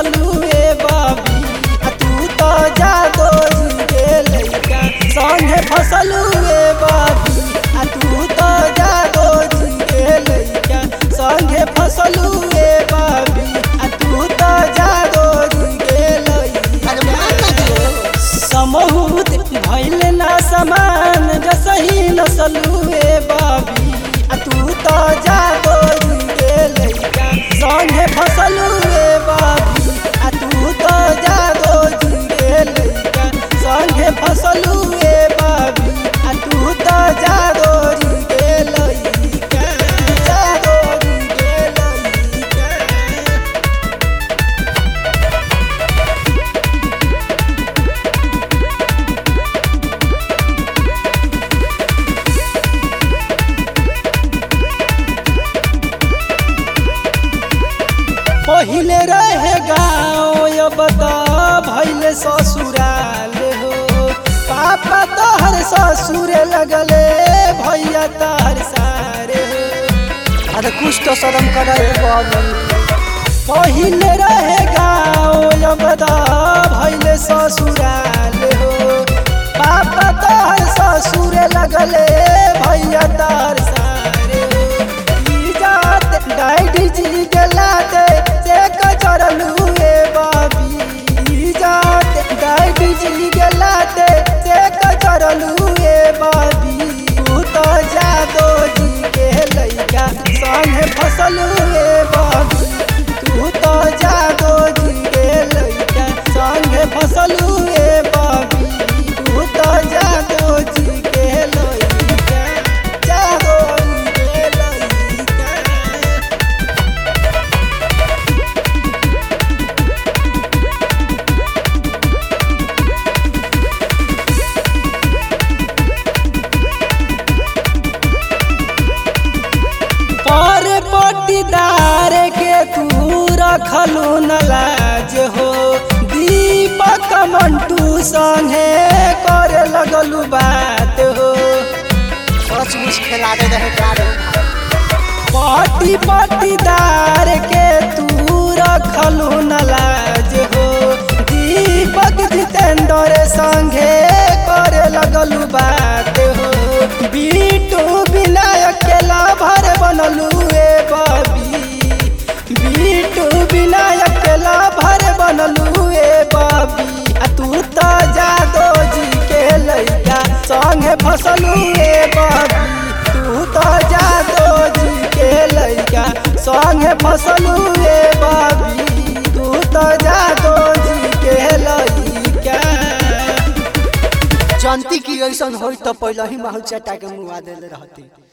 नसलू ए बाबी तू तो जादो जी के लइका संगे फसलू ए बाबी तू तो जादो जी के लइका संगे फसलू ए बाबी तू तो जादो जी के लइका समहूत भइल ना समान जसही नसलू ए बाबी तू तो जादो जी के लइका संगे फसलू ए बाबी तू तो जादो जी के लइका संगे फसलू ए बाबी तू तो जादो जी के लइका जादो जी के लइका। पहिले रहे गाँव अब तो भैल ससुराल हो पापा तोहर ससुरे लगले भैया तोहर सारे हो अरे कुछ तो शर्म करे पहिले रहे गाँव अब तो भैल ससुराल हो पापा तोहर ससुरे लगले भैया तोहर सारे हो इज्जत डैडी जी गेलाते से कचरलू ए बाबी इज्जत डैडी जी गेलाते से कचरलू ए बाबी तू तो जादो जी के लइका संगे फसलू ए बाबी तू तो जादो जी के लइका संगे फसलू ए बाबी तू तो जादो जी के लइका जादो जी के लइका। पर पटीदार के तू रखलू न लाज हो दीपक मंटू संगे करे लगलू बात हो सचमुच खेला दे रहे गाड़ो पटीदार के तू रखलू न लाज हो दीपक जितेंद्र संगे करे लगलू बात हो बीटू विनायक के लाभर बनलू ए बाबी बीटू विनायक के लाभर बनलू ए बाबी तू तो जादो जी के लइका संगे फसलू ए बाबी तू तो जादो जी के लइका संगे फसलू ए बाबी तू तो जादो जी के लइका। जनती की ऐसा हो तो पहले ही माहौल चटा के मुआ देले रहती।